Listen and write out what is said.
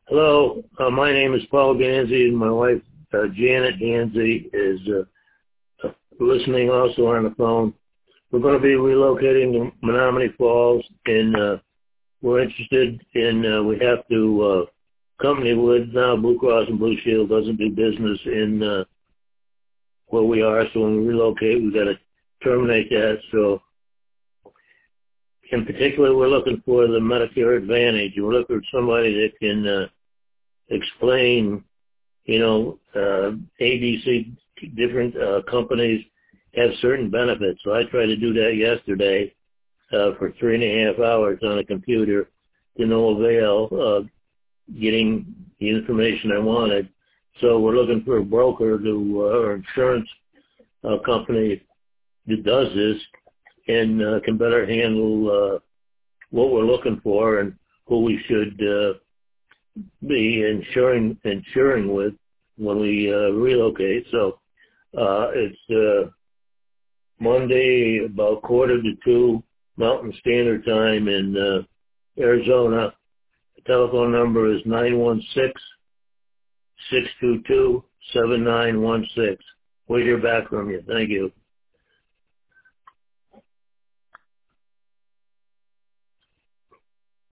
Hello, my name is Paul Ganzi, and my wife Janet Ganzi is listening also on the phone. We're going to be relocating to Menominee Falls, and we're interested in, we have to, company with now Blue Cross and Blue Shield doesn't do business in where we are, so when we relocate, we've got to terminate that. So in particular, we're looking for the Medicare Advantage. We're looking for somebody that can explain, ABC, different companies have certain benefits. So I tried to do that yesterday for 3.5 hours on a computer to no avail, getting the information I wanted. So we're looking for a broker to, or insurance company that does this and can better handle what we're looking for and who we should be insuring with when we relocate. So it's Monday about 1:45 Mountain Standard Time in Arizona. The telephone number is 916-622-7916. We'll hear back from you. Thank you.